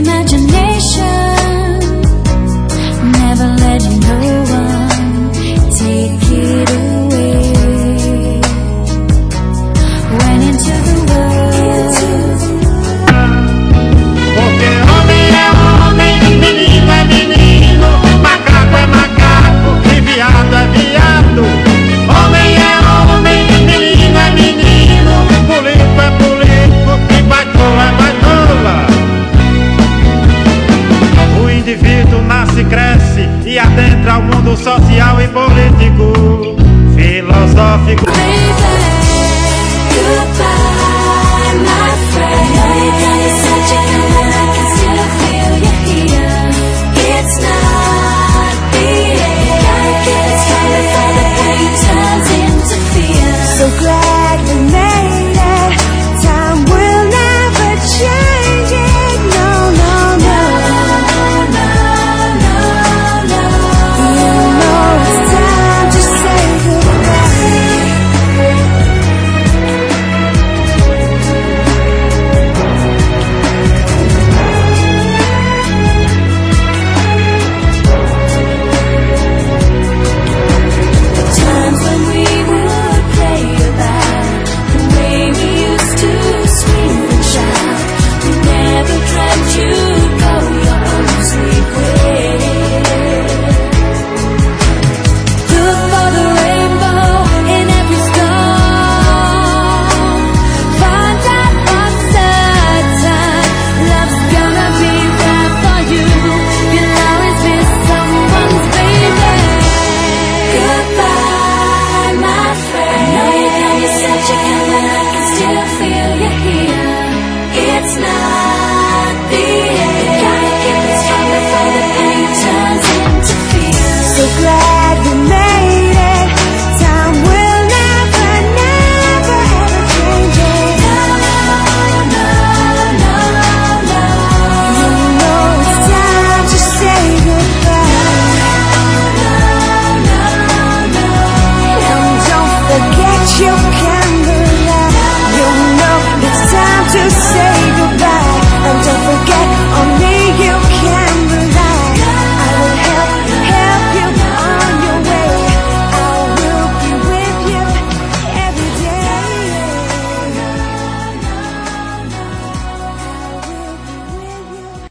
imagination, never letting no one take it away. Went into the world. Porque homem é homem, menino é menino, macaco é macaco e viado é viado. Homem é homem, menino é menino, político é político e baitola é baitola. O indivíduo nasce, cresce e adentra o mundo social e político, filosófico. Baby.